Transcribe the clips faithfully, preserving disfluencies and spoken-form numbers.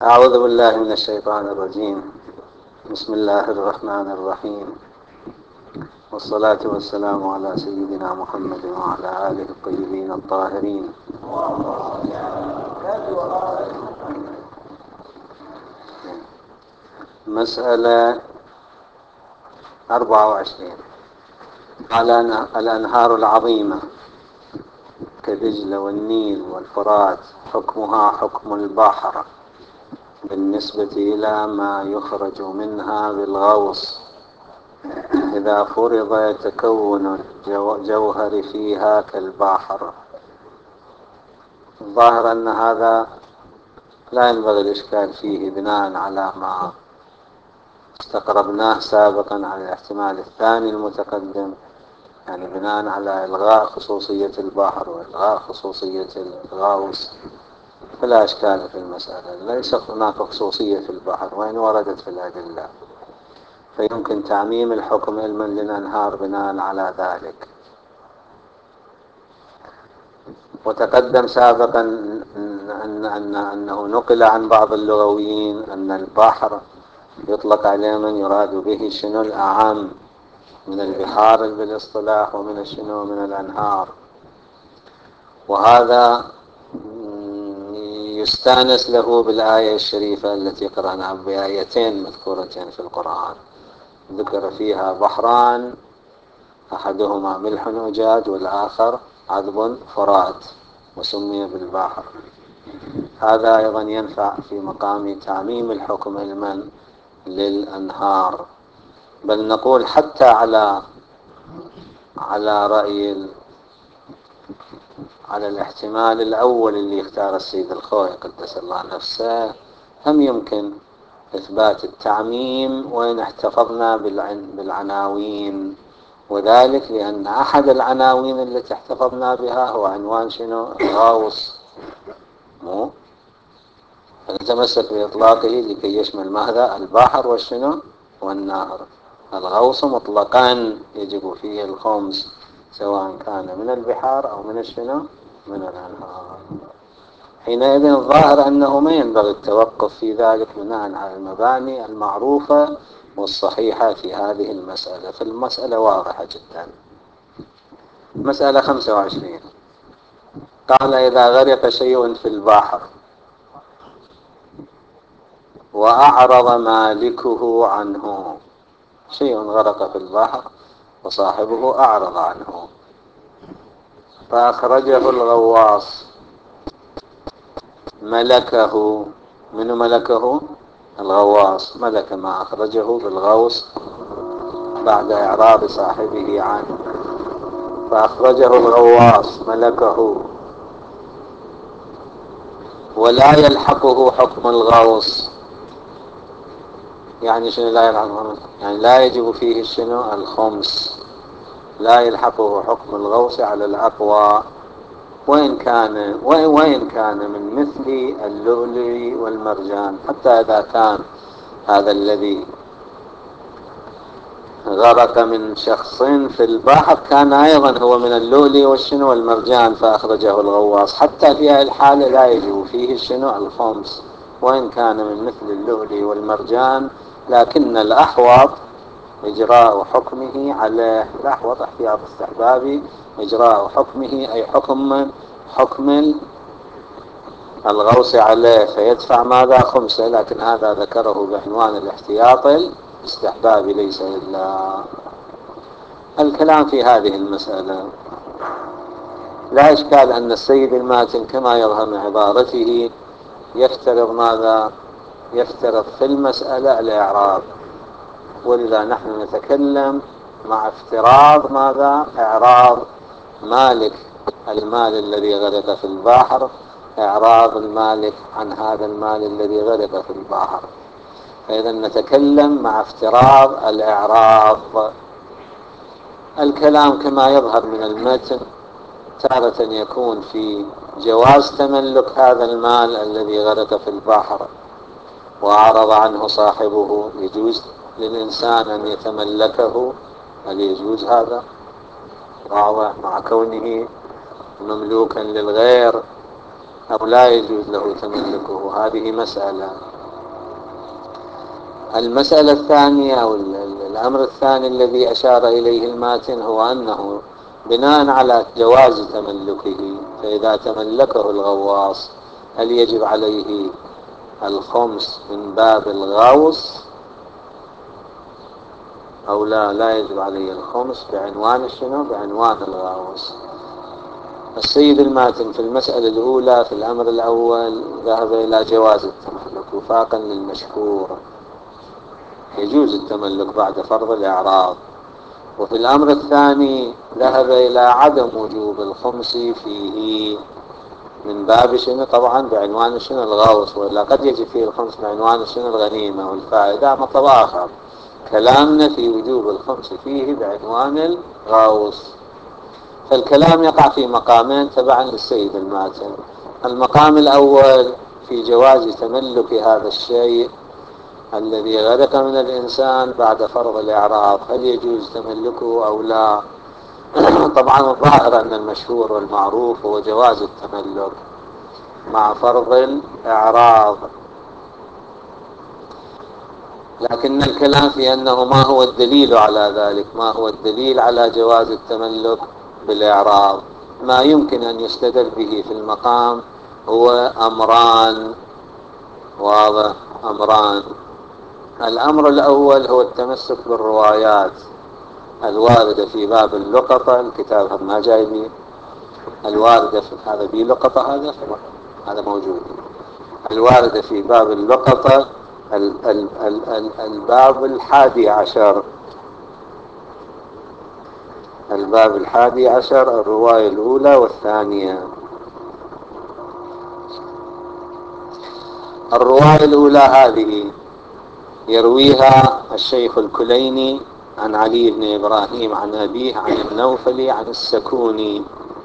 أعوذ بالله من الشيطان الرجيم. بسم الله الرحمن الرحيم، والصلاة والسلام على سيدنا محمد وعلى آله الطيبين الطاهرين. مسألة أربعة وعشرين. على الأنهار العظيمة كدجلة والنيل والفرات حكمها حكم البحر بالنسبة إلى ما يخرج منها بالغوص إذا فرض تكون الجوهر فيها كالبحر. الظاهر أن هذا لا ينبغي الإشكال فيه بناء على ما استقربناه سابقا على الاحتمال الثاني المتقدم، يعني بناء على إلغاء خصوصية البحر وإلغاء خصوصية الغوص، فلا إشكال في المسألة. ليس هناك خصوصية في البحر وإن وردت في الأدلة، فيمكن تعميم الحكم علما للأنهار بناء على ذلك. وتقدم سابقا أن أن أنه نقل عن بعض اللغويين أن البحر يطلق عليه من يراد به شنو الأعم من البحار بالاصطلاح ومن الشنو من الأنهار، وهذا يستانس له بالآية الشريفة التي قرأناها، بآيتين مذكورتين في القرآن ذكر فيها بحران أحدهما ملح أجاج والآخر عذب فرات وسمي بالبحر. هذا أيضا ينفع في مقام تعميم الحكم علما للأنهار. بل نقول حتى على على رأي على الاحتمال الأول اللي اختار السيد الخوئي قدس الله نفسه، هم يمكن إثبات التعميم وإن احتفظنا بالعناوين، وذلك لأن أحد العناوين التي احتفظنا بها هو عنوان شنو الغوص، مو فنتمسك بإطلاقه لكي يشمل ماذا البحر والشنو والنهر. الغوص مطلقا يجب فيه الخمس سواء كان من البحار أو من الشنو من الأنهار. حينئذ الظاهر أنه ما ينبغي التوقف في ذلك بناء على المباني المعروفة والصحيحة في هذه المسألة. فالمسألة واضحة جدا. مسألة خمسة وعشرين، قال إذا غرق شيء في البحر وأعرض مالكه عنه، شيء غرق في البحر وصاحبه أعرض عنه فأخرجه الغواص ملكه. من ملكه؟ الغواص ملك ما أخرجه بالغوص بعد إعراض صاحبه عنه، فأخرجه الغواص ملكه ولا يلحقه حكم الغوص. يعني شنو لا يلحقه؟ يعني لا يجب فيه شنو الخمس، لا يلحقه حكم الغوص على الأقوى، وإن كان وإن, وإن كان من مثل اللؤلؤ والمرجان. حتى إذا كان هذا الذي غرق من شخص في البحر كان أيضا هو من اللؤلؤ والشنو والمرجان فأخرجه الغواص، حتى في هذه الحالة لا يجب فيه الشنو الخمس وإن كان من مثل اللؤلؤ والمرجان، لكن الأحوط إجراء حكمه عليه. الأحوط احتياط استحبابي إجراء حكمه أي حكم حكم الغوص عليه فيدفع ماذا خمسة، لكن هذا ذكره بعنوان الاحتياط الاستحبابي ليس إلا الكلام في هذه المسألة. لا إشكال أن السيد الماتن كما يظهر من عبارته يفترض ماذا يفترض في المسألة الإعراب، ولذا نحن نتكلم مع افتراض ماذا إعراض مالك المال الذي غرق في البحر، إعراض المالك عن هذا المال الذي غرق في البحر. فإذا نتكلم مع افتراض الإعراض. الكلام كما يظهر من المتن تارة يكون في جواز تملك هذا المال الذي غرق في البحر وأعرض عنه صاحبه، يجوز للإنسان أن يتملكه، هل يجوز هذا؟ واضح، مع كونه مملوكا للغير أو لا يجوز له تملكه، هذه مسألة. المسألة الثانية أو الأمر الثاني الذي أشار إليه الماتن هو أنه بناء على جواز تملكه، فإذا تملكه الغواص هل يجب عليه الخمس من باب الغوص أو لا؟ لا يجب عليه الخمس بعنوان شنو؟ بعنوان الغوص. السيد الماتن في المسألة الأولى في الأمر الأول ذهب إلى جواز التملك وفاقا للمشهور، يجوز التملك بعد فرض الإعراض. وفي الأمر الثاني ذهب إلى عدم وجوب الخمس فيه من باب شنو؟ طبعا بعنوان شنو؟ الغوص، ولا قد يجب فيه الخمس بعنوان شنو؟ الغنيمة والفائدة، مطلب آخر. كلامنا في وجوب الخمس فيه بعنوان الغوص. فالكلام يقع في مقامين تبعا للسيد الماتن. المقام الأول في جواز تملك هذا الشيء الذي غرق من الإنسان بعد فرض الإعراض، هل يجوز تملكه أو لا؟ طبعا الظاهر أن المشهور والمعروف هو جواز التملك مع فرض الإعراض، لكن الكلام في أنه ما هو الدليل على ذلك، ما هو الدليل على جواز التملك بالإعراض. ما يمكن أن يستدل به في المقام هو أمران، واضح؟ أمران. الأمر الأول هو التمسك بالروايات الواردة في باب اللقطة، الكتاب ما جاي لي الواردة في هذا في لقطة، هذا هذا موجود، الواردة في باب اللقطة ال ال ال ال الباب الحادي عشر، الباب الحادي عشر الرواية الأولى والثانية. الرواية الأولى هذه يرويها الشيخ الكليني عن علي بن إبراهيم عن أبيه عن النوفلي عن السكوني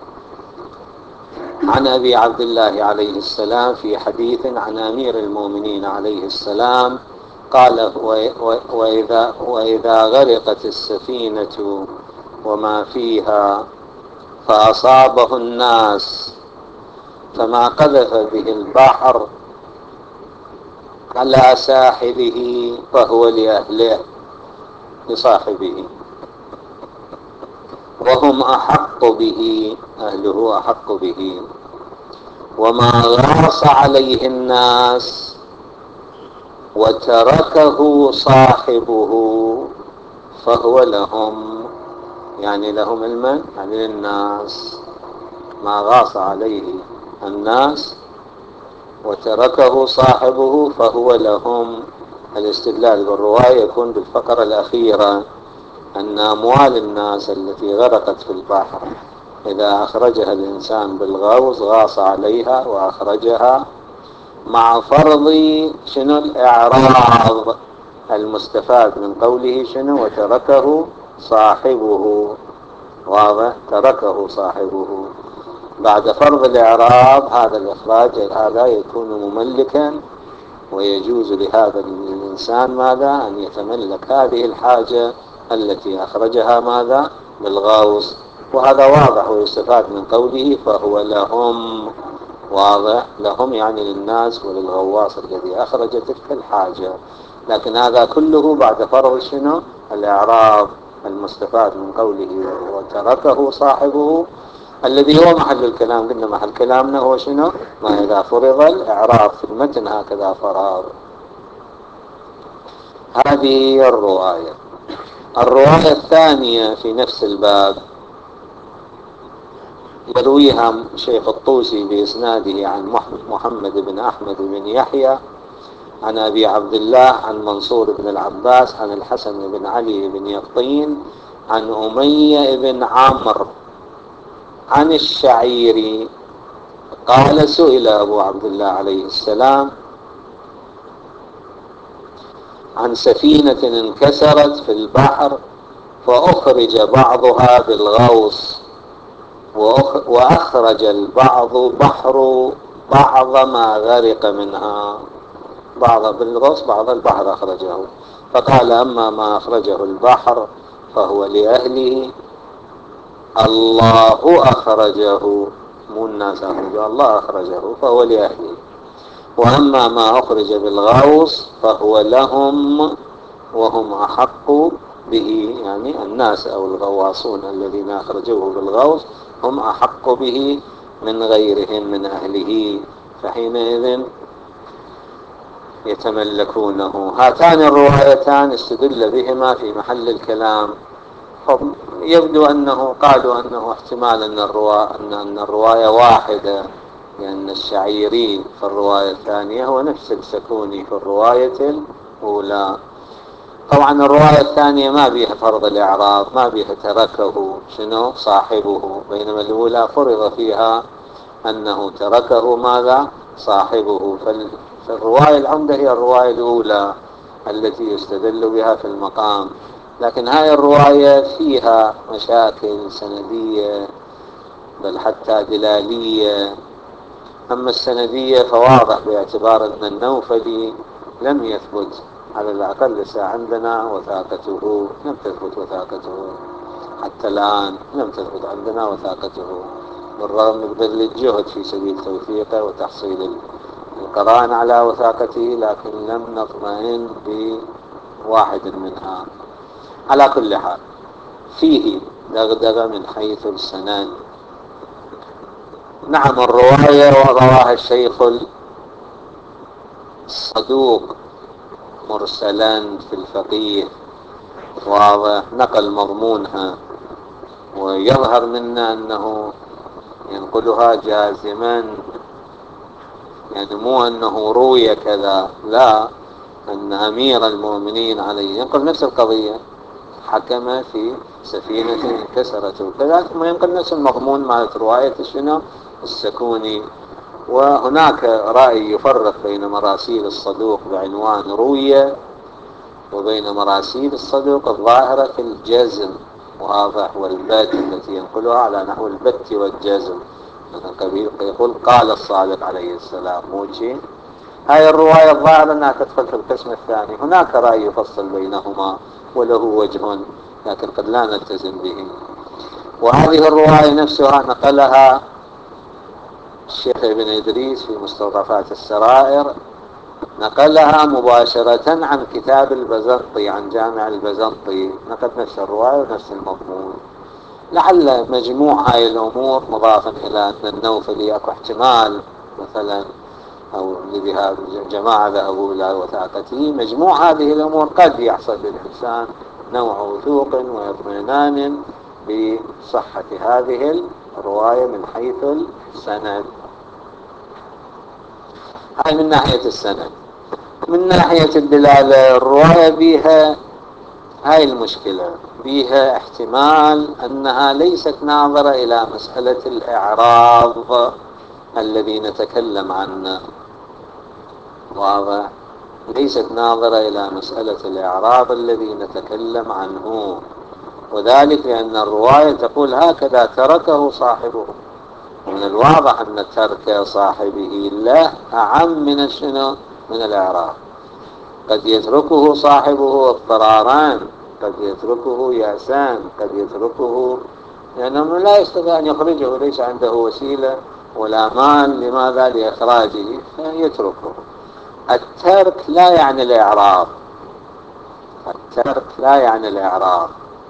عن أبي عبد الله عليه السلام في حديث عن أمير المؤمنين عليه السلام قال: وإذا, وإذا غرقت السفينة وما فيها فأصابه الناس فما قذف به البحر على ساحله فهو لأهله لصاحبه، وهم أحق به، أهله أحق به. وما غاص عليه الناس وتركه صاحبه فهو لهم، يعني لهم المن، يعني للناس. ما غاص عليه الناس وتركه صاحبه فهو لهم. الاستدلال بالرواية يكون بالفقرة الأخيرة، أن أموال الناس التي غرقت في البحر إذا أخرجها الإنسان بالغوص غاص عليها وأخرجها مع فرض شنو؟ الإعراض المستفاد من قوله شنو؟ وتركه صاحبه، واضح؟ تركه صاحبه بعد فرض الإعراض، هذا الإخراج هذا يكون مملكا، ويجوز لهذا الإنسان ماذا؟ أن يتملك هذه الحاجة التي أخرجها ماذا؟ بالغوص. وهذا واضح ويستفاد من قوله فهو لهم، واضح؟ لهم يعني للناس وللغواص الذي أخرج تلك الحاجة. لكن هذا كله بعد فرض شنو؟ الإعراض المستفاد من قوله وتركه صاحبه، الذي هو محل الكلام. قلنا محل كلامنا هو شنو؟ ما إذا فرض الإعراض في المتن هكذا فرض. هذه الرواية. الرواية الثانية في نفس الباب يرويها شيخ الطوسي بإسناده عن محمد بن أحمد بن يحيى عن أبي عبد الله عن منصور بن العباس عن الحسن بن علي بن يقطين عن أمية بن عمرو عن الشعيري قال: سئل أبو عبد الله عليه السلام عن سفينة انكسرت في البحر فأخرج بعضها بالغوص وأخرج البعض بحر بعض ما غرق منها، بعض بالغوص بعض البحر أخرجه. فقال: أما ما أخرجه البحر فهو لأهله، الله أخرجه، مو الناس أخرجه، الله أخرجه فهو لأهله. وأما ما أخرج بالغوص فهو لهم وهم أحق به، يعني الناس أو الغواصون الذين أخرجوه بالغوص هم أحق به من غيرهم من أهله، فحينئذ يتملكونه. هاتان الروايتان استدل بهما في محل الكلام. يبدو أنه قالوا أنه احتمال أن الرواية, أن أن الرواية واحدة، لأن الشعيري في الرواية الثانية هو نفس السكوني في الرواية الأولى. طبعا الرواية الثانية ما بيها فرض الإعراب، ما بيها تركه شنو صاحبه، بينما الأولى فرض فيها أنه تركه ماذا صاحبه. فالرواية العمدة هي الرواية الأولى التي يستدل بها في المقام، لكن هذه الرواية فيها مشاكل سندية بل حتى دلالية. أما السندية فواضح باعتبار أن النوفلي لم يثبت على الأقل لسه عندنا وثاقته، لم تثبت وثاقته حتى الآن، لم تثبت عندنا وثاقته بالرغم من بذل الجهد في سبيل توثيقه وتحصيل القرائن على وثاقته، لكن لم نطمئن بواحد منها. على كل حال فيه دغدغة من حيث السند. نعم الرواية ورواها الشيخ الصدوق مرسلا في الفقيه، واضح نقل مضمونها، ويظهر منا أنه ينقلها جازما، يعني مو أنه روي كذا، لا، أن أمير المؤمنين عليه ينقل نفس القضية، حكم في سفينة انكسرت وكذا، ثم ينقل نفس المضمون مع رواية شنو السكوني. وهناك رأي يفرق بين مراسيل الصدوق بعنوان روية وبين مراسيل الصدوق الظاهرة في الجزم، واضح، والبت التي ينقلها على نحو البت والجزم، يقول قال الصادق عليه السلام موجي. هاي الرواية الظاهرة أنها تدخل في القسم الثاني. هناك رأي يفصل بينهما وله وجه، لكن قد لا نلتزم به. وهذه الرواية نفسها نقلها الشيخ ابن إدريس في مستوطفات السرائر، نقلها مباشرة عن كتاب البزنطي، عن جامع البزنطي، نقل نفس الرواية ونفس المضمون. لعل مجموع هاي الأمور مضافا إلى أن النوفلي أكو احتمال مثلا أو لذهاب جماعة ذهبوا إلى وثاقته، مجموع هذه الأمور قد يحصل للإنسان نوع وثوق واطمئنان بصحة هذه الرواية من حيث السند. هاي من ناحية السند. من ناحية الدلالة الرواية بها هاي المشكلة، بها احتمال أنها ليست ناظرة إلى مسألة الإعراض الذي نتكلم عنه، واضح، ليست ناظرة إلى مسألة الإعراض الذي نتكلم عنه، وذلك لأن الرواية تقول هكذا تركه صاحبه. من الواضح أن ترك صاحبه له أعم من شنو من الإعراض. قد يتركه صاحبه اضطراران، قد يتركه يأسان، قد يتركه لأنه لا يستطيع أن يخرجه، ليس عنده وسيلة ولا مال لماذا لإخراجه فيتركه. الترك لا يعني الإعراض، الترك لا يعني الإعراض،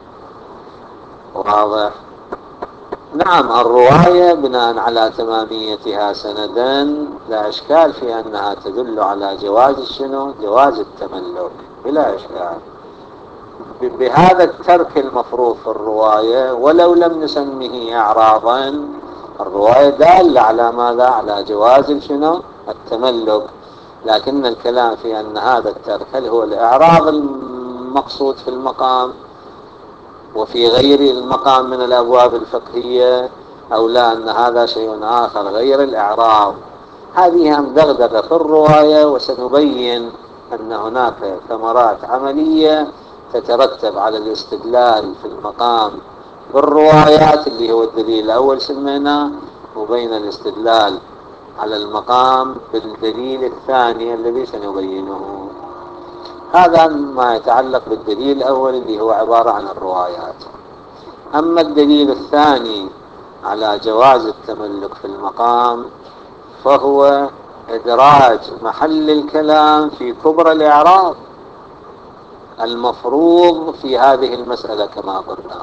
واضح. نعم الرواية بناء على تماميتها سندا لا إشكال في أنها تدل على جواز الشنو جواز التملك بلا إشكال. بهذا الترك المفروض في الرواية ولو لم نسميه إعراضا، الرواية دالة على ماذا على جواز الشنو التملك. لكن الكلام في أن هذا الترك هل هو الإعراض المقصود في المقام وفي غير المقام من الأبواب الفقهية أو لا، أن هذا شيء آخر غير الإعراض. هذه هم دغدغة في الرواية، وسنبين أن هناك ثمرات عملية تترتب على الاستدلال في المقام بالروايات اللي هو الدليل الأول سميناه، وبين الاستدلال على المقام بالدليل الثاني الذي سنبينه. هذا ما يتعلق بالدليل الأول اللي هو عبارة عن الروايات. أما الدليل الثاني على جواز التملك في المقام فهو إدراج محل الكلام في كبرى الإعراب المفروض في هذه المسألة كما قلنا،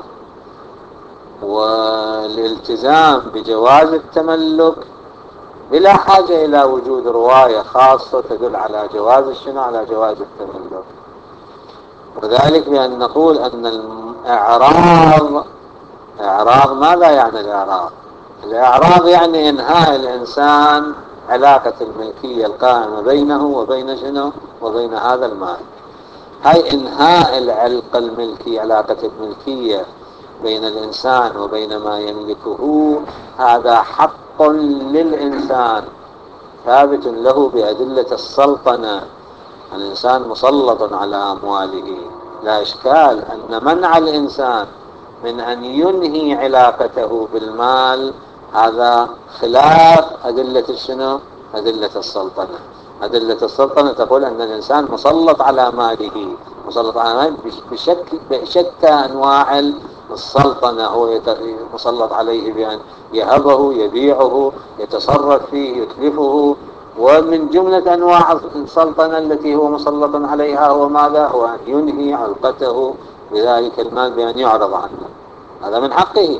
والالتزام بجواز التملك بلا حاجة إلى وجود رواية خاصة تدل على جواز الشنو، على جواز التملك. وذلك بأن نقول أن الإعراض، إعراض ماذا يعني الإعراض؟ الإعراض يعني إنهاء الإنسان علاقة الملكية القائمة بينه وبين شنو، وبين هذا المال. هاي إنهاء العلاقة الملكية، علاقة الملكية بين الإنسان وبين ما يملكه، هذا حق للإنسان ثابت له بأدلة السلطنة. الإنسان مسلط على أمواله، لا إشكال أن منع الإنسان من أن ينهي علاقته بالمال هذا خلاف أدلة الشنو، أدلة السلطنة. أدلة السلطنة تقول أن الإنسان مسلط على ماله، مسلط على ماله بشكل بشتى أنواع السلطنة. هو مسلط عليه بأن يهبه، يبيعه، يتصرف فيه، يتلفه. ومن جملة أنواع السلطنة التي هو مسلط عليها هو ماذا؟ هو أن ينهي علقته بذلك المال بأن يعرض عنه. هذا من حقه.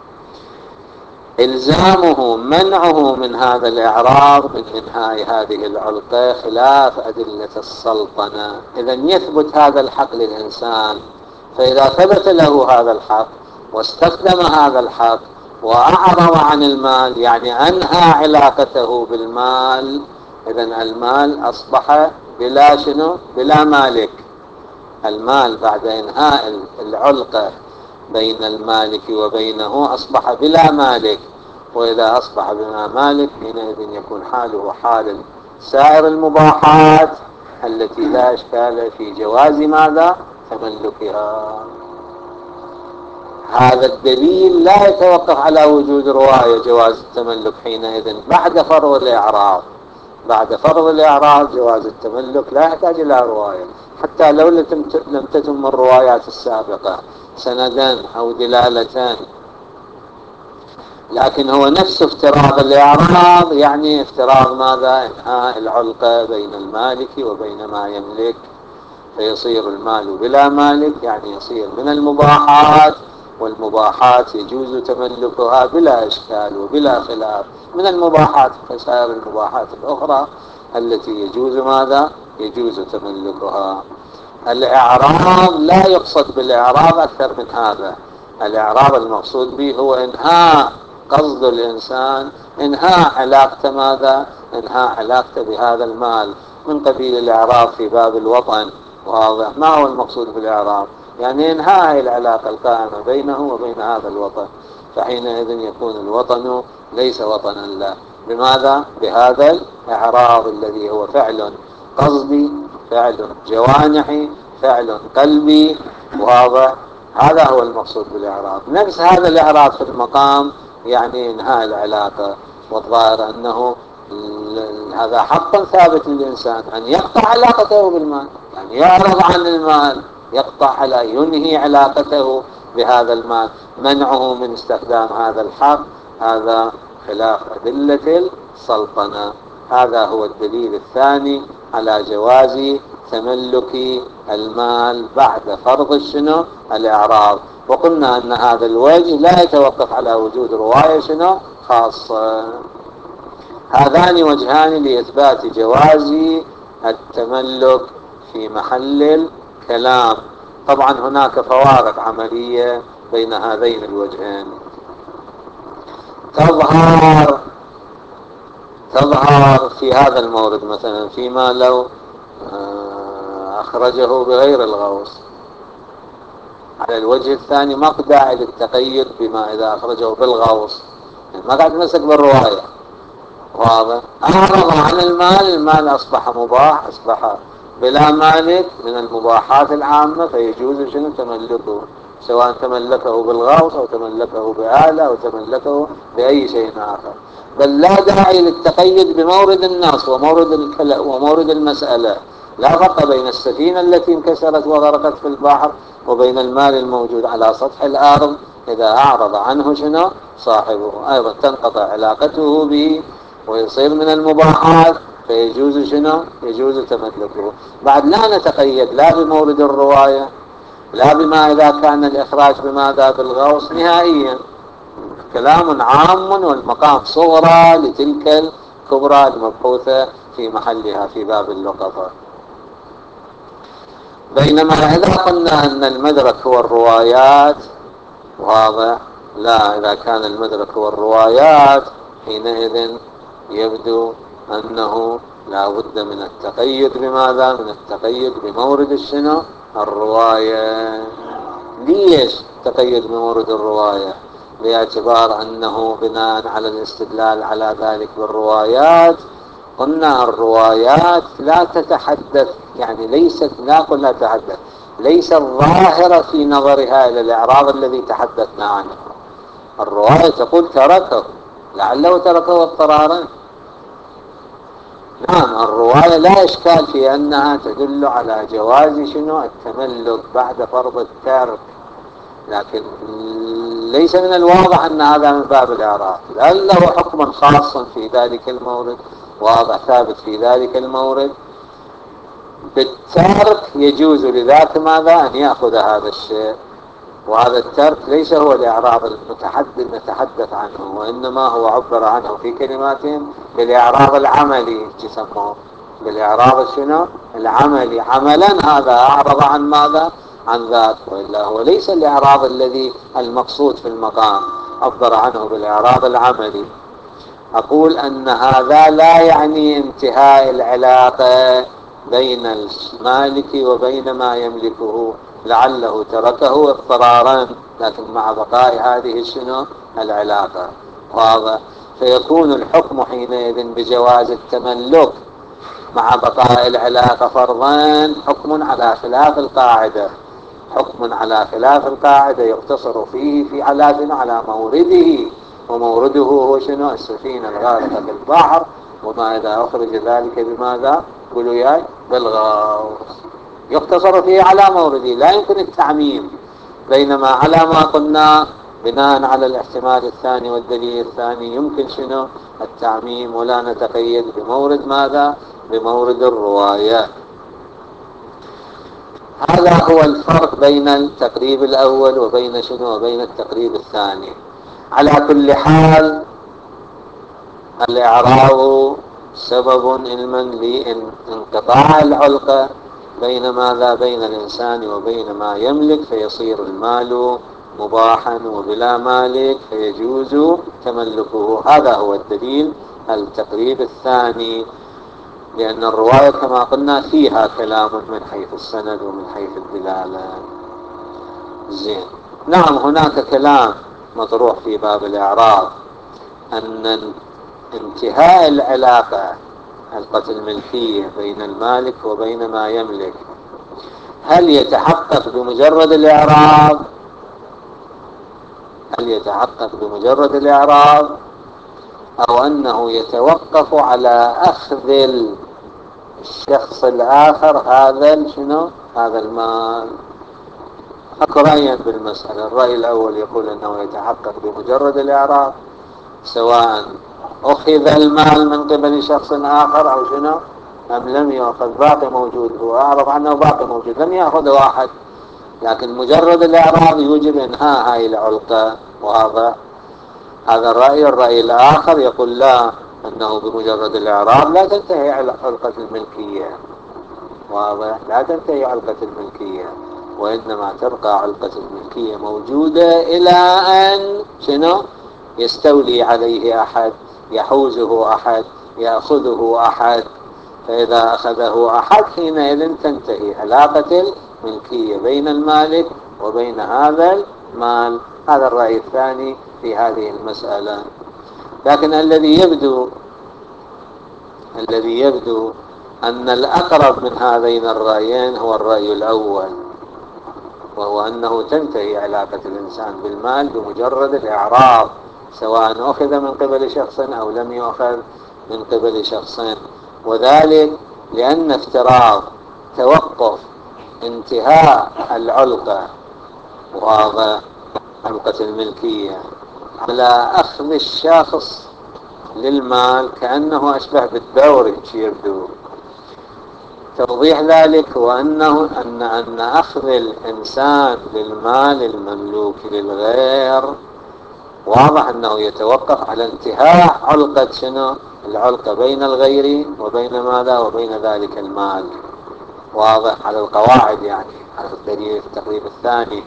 إلزامه منعه من هذا الإعراض، من إنهاء هذه العلقة، خلاف أدلة السلطنة. إذا يثبت هذا الحق للإنسان، فإذا ثبت له هذا الحق واستخدم هذا الحق وأعرض عن المال، يعني أنهى علاقته بالمال، إذا المال أصبح بلا شنو، بلا مالك. المال بعد إنهاء العلقة بين المالك وبينه أصبح بلا مالك. وإذا أصبح بلا مالك حينئذ يكون حاله حال سائر المباحات التي لا إشكال في جواز ماذا؟ تملكها. هذا الدليل لا يتوقف على وجود رواية جواز التملك حينئذ بعد فرض الإعراض. بعد فرض الإعراض جواز التملك لا يحتاج إلى رواية، حتى لو لم تتم الروايات السابقة سندا أو دلالتان. لكن هو نفس افتراض الإعراض، يعني افتراض ماذا؟ إنهاء العلقة بين المالك وبين ما يملك، فيصير المال بلا مالك، يعني يصير من المباحات، والمباحات يجوز تملكها بلا إشكال وبلا خلاف، من المباحات كسائر المباحات الأخرى التي يجوز ماذا؟ يجوز تملكها. الإعراض لا يقصد بالإعراض أكثر من هذا. الإعراض المقصود به هو إنهاء، قصد الإنسان إنهاء علاقته ماذا؟ إنهاء علاقته بهذا المال، من قبيل الإعراض في باب الوطن. واضح؟ ما هو المقصود بالإعراض؟ يعني إنهاء العلاقة القائمة بينه وبين هذا الوطن، فحينئذ يكون الوطن ليس وطنا له. بماذا؟ بهذا الإعراض الذي هو فعل قصدي، فعل جوانحي، فعل قلبي. واضح؟ هذا هو المقصود بالإعراض. نفس هذا الإعراض في المقام يعني إنهاء العلاقة، والظاهر أنه هذا حق ثابت للإنسان أن يقطع علاقته بالمال، يعني يعرض عن المال، يقطع على ينهي علاقته بهذا المال. منعه من استخدام هذا الحق هذا خلاف أدلة السلطنة. هذا هو الدليل الثاني على جواز تملك المال بعد فرض الشنو، الإعراض. وقلنا أن هذا الوجه لا يتوقف على وجود رواية شنو خاصة. هذان وجهان لإثبات جواز التملك في محل الكلام. طبعا هناك فوارق عملية بين هذين الوجهين تظهر تظهر في هذا المورد، مثلا فيما لو أخرجه بغير الغوص. على الوجه الثاني ما داعي للتقيد بما إذا أخرجه بالغوص، ما قاعد نمسك بالرواية. واضح؟ أعرض عن المال، المال أصبح مباح، أصبح بلا مالك، من المباحات العامة، فيجوز شنو تملكه، سواء تملكه بالغوص أو تملكه بآلة أو تملكه بأي شيء آخر. بل لا داعي للتقيد بمورد النص ومورد الكلام ومورد المسألة. لا فرق بين السفينة التي انكسرت وغرقت في البحر وبين المال الموجود على سطح الأرض. إذا أعرض عنه شنو صاحبه أيضا تنقطع علاقته به ويصير من المباحات فيجوز شنو؟ يجوز تملكه. بعد لا نتقيد لا بمورد الرواية لا بما إذا كان الإخراج بماذا بالغوص نهائيا، كلام عام والمقام صغرى لتلك الكبرى المبحوثة في محلها في باب اللقطة. بينما إذا قلنا أن المدرك هو الروايات، واضح، لا، إذا كان المدرك هو الروايات حينئذ يبدو أنه لا بد من التقيد بماذا؟ من التقيد بمورد الشنو؟ الرواية. ليش تقيد بمورد الرواية؟ باعتبار أنه بناء على الاستدلال على ذلك بالروايات قلنا الروايات لا تتحدث، يعني ليست، لا قل لا تتحدث، ليست ظاهرة في نظرها إلى الإعراض الذي تحدثنا عنه. الرواية تقول تركه، لعله تركه اضطرارا. نعم، الرواية لا إشكال في أنها تدل على جواز شنو؟ التملك بعد فرض الترك، لكن ليس من الواضح أن هذا من باب الإعراض، لأن له حكم خاص في ذلك المورد، واضح ثابت في ذلك المورد. بالترك يجوز لذاك ماذا؟ أن يأخذ هذا الشيء، وهذا الترك ليس هو الإعراض المتحدث نتحدث عنه، وإنما هو عبر عنه في كلماتهم بالإعراض العملي، يسموه بالإعراض شنو؟ العملي، عملا هذا أعرض عن ماذا؟ عن ذاك، وإلا هو ليس الإعراض الذي المقصود في المقام، عبر عنه بالإعراض العملي. أقول أن هذا لا يعني انتهاء العلاقة بين المالك وبين ما يملكه، لعله تركه اضطرارا، لكن مع بقاء هذه شنو؟ العلاقة، واضح. فيكون الحكم حينئذ بجواز التملك مع بقاء العلاقة فرضا حكم على خلاف القاعدة، حكم على خلاف القاعدة يقتصر فيه في على على مورده، ومورده هو شنو؟ السفينة الغارقة في البحر، وما إذا أخرج ذلك بماذا؟ قولوا ياي بالغوص، يقتصر فيه على مورده، لا يمكن التعميم. بينما على ما قلنا بناء على الاحتمال الثاني والدليل الثاني يمكن شنو؟ التعميم، ولا نتقيد بمورد ماذا؟ بمورد الرواية. هذا هو الفرق بين التقريب الأول وبين شنو؟ وبين التقريب الثاني. على كل حال الإعراض سبب علما لانقطاع العلقة بين ماذا؟ بين الإنسان وبين ما يملك، فيصير المال مباحا، وبلا مالك فيجوز تملكه. هذا هو الدليل التقريب الثاني، لأن الرواية كما قلنا فيها كلام من حيث السند ومن حيث الدلالة. زين، نعم، هناك كلام مطروح في باب الإعراض أن انتهاء العلاقة، علاقة الملكية بين المالك وبين ما يملك، هل يتحقق بمجرد الإعراض؟ هل يتحقق بمجرد الإعراض أو أنه يتوقف على أخذ الشخص الآخر هذا شنو؟ هذا المال؟ أكو رأيين بالمسألة. الرأي الأول يقول أنه يتحقق بمجرد الإعراض، سواء أخذ المال من قبل شخص آخر أو شنو، أم لم يأخذ، باقي موجود، هو أعرض عنه باقي موجود، لم يأخذ واحد، لكن مجرد الإعراض يوجب إنهاء هاي العلقة، وهذا هذا الرأي. الرأي الآخر يقول لا، أنه بمجرد الإعراض لا تنتهي علقة الملكية، واضح، لا تنتهي علقة الملكية، وإنما تبقى علقة الملكية موجودة إلى أن شنو؟ يستولي عليه أحد، يحوزه أحد، يأخذه أحد. فإذا أخذه أحد حينئذ تنتهي علاقة الملكية بين المالك وبين هذا المال. هذا الرأي الثاني في هذه المسألة. لكن الذي يبدو الذي يبدو أن الأقرب من هذين الرأيين هو الرأي الأول، وهو أنه تنتهي علاقة الإنسان بالمال بمجرد الإعراض، سواء أخذ من قبل شخص أو لم يؤخذ من قبل شخص. وذلك لأن افتراض توقف انتهاء العلقة وهذا علقة الملكية على أخذ الشخص للمال كأنه أشبه بالدور يبدو. توضيح ذلك هو أنه أن أن أخذ الإنسان للمال المملوك للغير واضح أنه يتوقف على انتهاء علقة شنو؟ العلقة بين الغير وبين ماذا؟ وبين ذلك المال. واضح على القواعد، يعني على الدليل التقريب الثاني.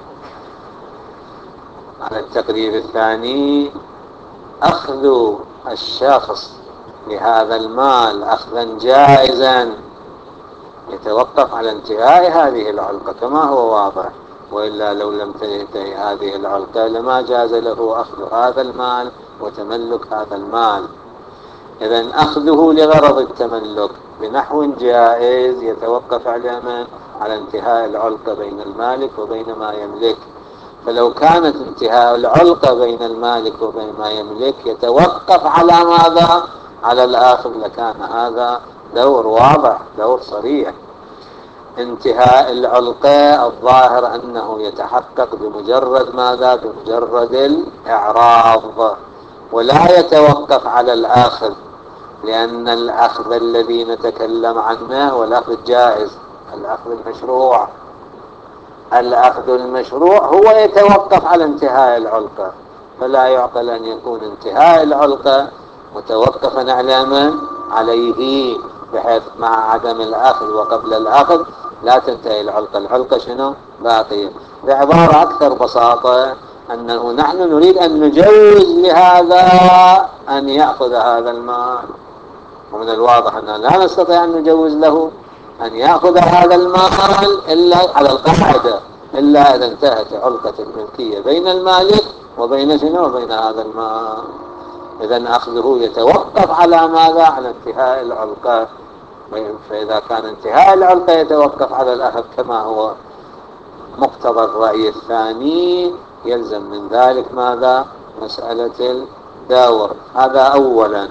على التقريب الثاني أخذ الشخص لهذا المال أخذا جائزا يتوقف على انتهاء هذه العلقة كما هو واضح، وإلا لو لم تنتهي هذه العلقة لما جاز له أخذ هذا المال وتملك هذا المال. إذن أخذه لغرض التملك بنحو جائز يتوقف على من؟ على انتهاء العلقة بين المالك وبين ما يملك. فلو كانت انتهاء العلقة بين المالك وبين ما يملك يتوقف على ماذا؟ على الآخر، لكان هذا دور واضح، دور صريح. انتهاء العلقة الظاهر أنه يتحقق بمجرد ماذا؟ بمجرد الإعراض، ولا يتوقف على الآخذ، لأن الأخذ الذي نتكلم عنه هو الأخذ الجائز، الأخذ المشروع. الأخذ المشروع هو يتوقف على انتهاء العلقة، فلا يعقل أن يكون انتهاء العلقة متوقفا على من؟ عليه، بحيث مع عدم الأخذ وقبل الأخذ لا تنتهي العلقة. العلقة شنو؟ باقية. بعبارة أكثر بساطة أنه نحن نريد أن نجوز لهذا أن يأخذ هذا المال، ومن الواضح أننا لا نستطيع أن نجوز له أن يأخذ هذا المال إلا على القاعدة، إلا إذا انتهت علقة الملكية بين المالك وبين شنو؟ وبين هذا المال. إذن أخذه يتوقف على ماذا؟ على انتهاء العلقة. فإذا كان انتهاء العلقة يتوقف على الأخذ كما هو مقتضى الرأي الثاني، يلزم من ذلك ماذا؟ مسألة الدور. هذا أولا.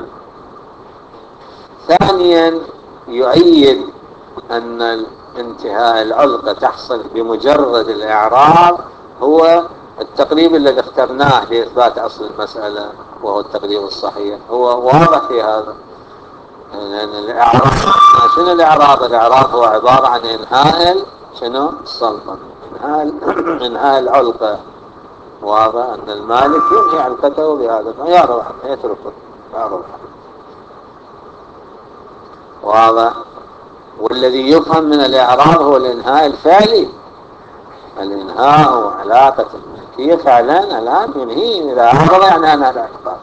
ثانيا يؤيد أن انتهاء العلقة تحصل بمجرد الإعراض هو التقريب الذي اخترناه لإثبات أصل المسألة، وهو التقريب الصحيح. هو واضح في هذا، لأن الإعراض شنو؟ الإعراض الإعراض هو عبارة عن إنهاء شنو؟ السلطنة، إنهاء إنهاء العلقة. واضح أن المالك ينهي علقته بهذا، ما يعرض عنه، يتركه، يعرض عنه. واضح. والذي يفهم من الإعراض هو الإنهاء الفعلي، الإنهاء علاقة الملكية فعلا الآن ينهي، إذا أعرض يعني أنا العلاقة،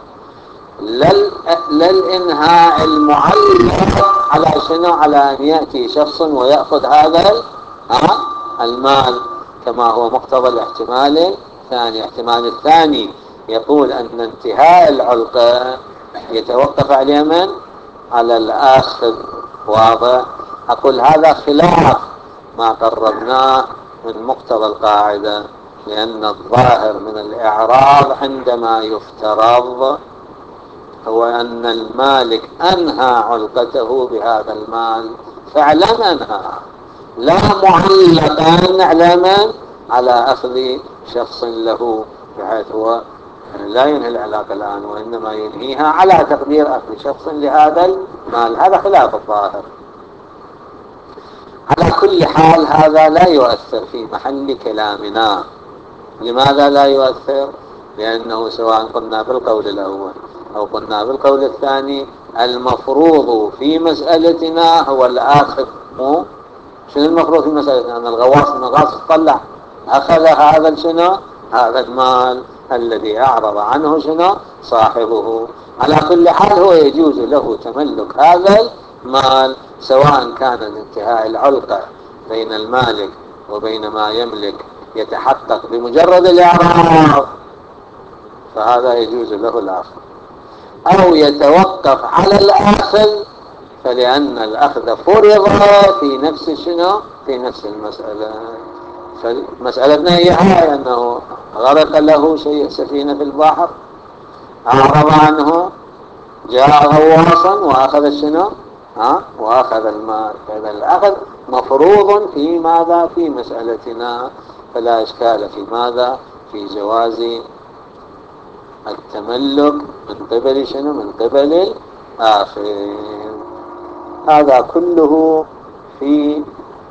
لا الإنهاء المعلق على شنو؟ على أن يأتي شخص ويأخذ هذا المال كما هو مقتضى الاحتمال الثاني. الاحتمال الثاني يقول أن انتهاء العلقة يتوقف على من؟ على الآخذ. واضح. أقول هذا خلاف ما قررناه من مقتضى القاعدة، لأن الظاهر من الإعراض عندما يفترض هو أن المالك أنهى علقته بهذا المال، فعلا أنهى، لا معلقا على من؟ على أخذ شخص له، بحيث هو لا ينهي العلاقة الآن، وإنما ينهيها على تقدير أخذ شخص لهذا المال. هذا خلاف الظاهر. على كل حال هذا لا يؤثر في محل كلامنا. لماذا لا يؤثر؟ لأنه سواء قلنا بالقول الأول أو قلنا بالقول الثاني، المفروض في مسألتنا هو الآخذ. مو شنو المفروض في مسألتنا؟ أن الغواص المغاص طلع أخذ هذا شنو؟ هذا المال الذي أعرض عنه شنو؟ صاحبه. على كل حال هو يجوز له تملك هذا المال، سواء كان انتهاء العلقة بين المالك وبين ما يملك يتحقق بمجرد الإعراض، فهذا يجوز له الأخذ، أو يتوقف على الأخذ، فلأن الأخذ فرض في نفس شنو؟ في نفس المسألة. فمسألتنا هي هاي، أنه غرق له شيء سفينة في البحر، أعرض عنه، جاء غواصا وأخذ شنو؟ ها؟ وأخذ المال. فإذا الأخذ مفروض في ماذا؟ في مسألتنا، فلا إشكال في ماذا؟ في جواز التملك من قبل شنو؟ من قبل الآخر. هذا كله في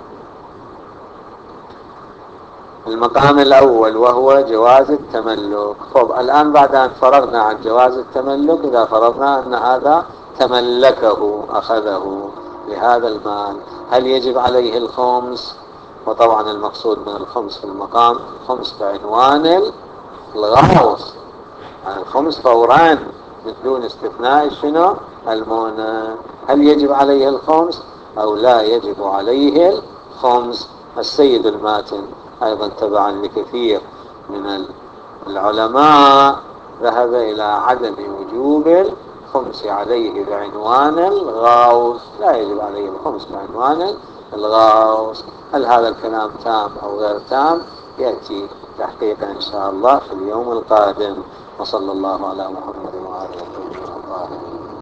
المقام الأول وهو جواز التملك. طب الآن بعد أن فرغنا عن جواز التملك، إذا فرضنا أن هذا تملكه أخذه لهذا المال، هل يجب عليه الخمس؟ وطبعا المقصود من الخمس في المقام الخمس بعنوان الغوص، يعني الخمس فوران بدون استثناء شنو؟ المونة. هل يجب عليه الخمس أو لا يجب عليه الخمس؟ السيد الماتن أيضا تبعا لكثير من العلماء ذهب إلى عدم وجوب الخمس عليه بعنوان الغوص، لا يجب عليه الخمس بعنوان الغوص. هل هذا الكلام تام أو غير تام؟ يأتي تحقيقا إن شاء الله في اليوم القادم. وصلى الله على محمد وعلى آله.